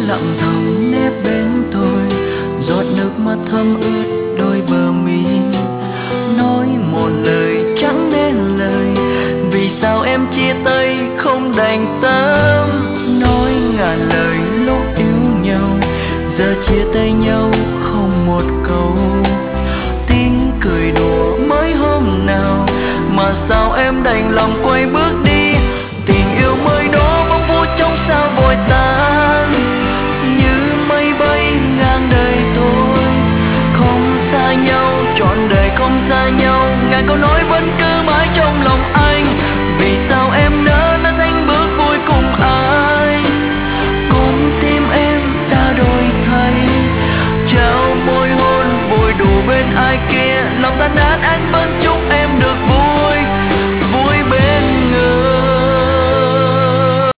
lặng thầm nép bên tôi, giọt nước mắt thấm ướt đôi bờ mi. Nói một lời chẳng nên lời, vì sao em chia tay không đành tâm. Nói ngàn lời lúc yêu nhau, giờ chia tay nhau không một câu. Tiếng cười đùa mới hôm nào, mà sao em đành lòng quay bước